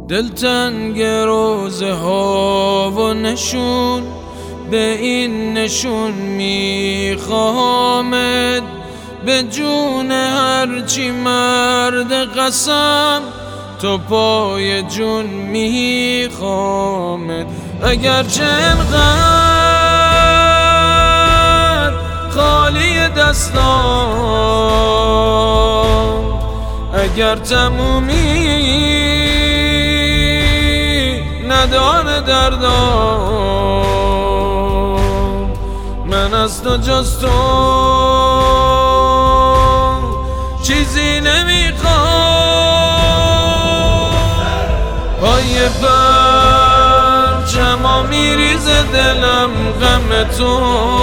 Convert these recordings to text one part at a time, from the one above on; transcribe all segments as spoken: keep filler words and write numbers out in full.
دلتنگ روزه ها و نشون به این نشون میخوامت، به جون هرچی مرد قسم تو پای جون میخوامت. اگرچه انقدر خالی دستام، اگر تمومی نداره دردام، من از تو جز تو چیزی نمیخوام. پای پرچما میریزه دلم غم تو،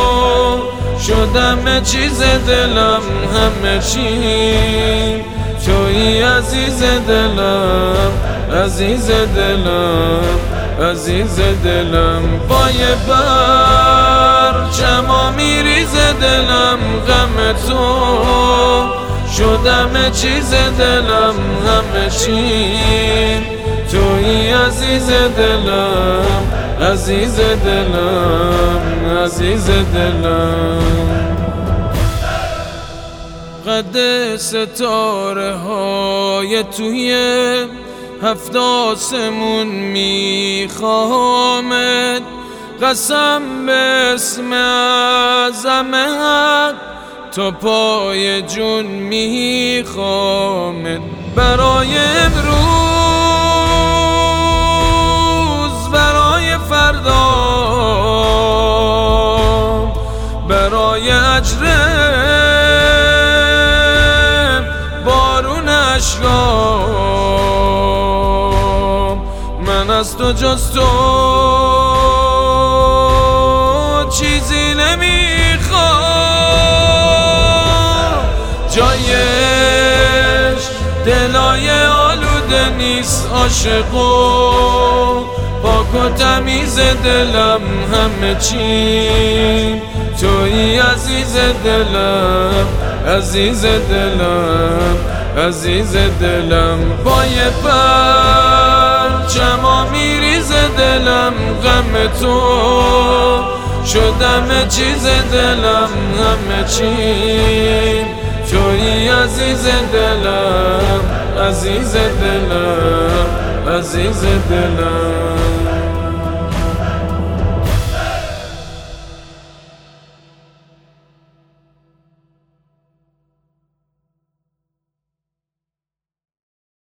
شدم چیز دلم همه چی توی عزیز دلم، عزیز دلم، عزیز دلم. پای پرچما میریزه دلم غم تو، شدم چیز دلم همه چی توی عزیز دلم، عزیز دلم، عزیز دلم. قد ستاره های توی هفت آسمون میخوامت، قسم به اسم اعظم حق تو پای جون میخوامت. برای امروز، برای فردا، برای اجرم بارون اشکام، من از تو جز تو چیزی نمیخوام. جایش دلای آلوده نیست عاشقو، پاک و تمیز دلم همه چی توی عزیز دلم، عزیز دلم، عزیز دلم. پای پرچما میریزه دلم غم تو، شدم چیز دلم همه چی توی عزیز دلم، عزیز دلم، عزیز دلم.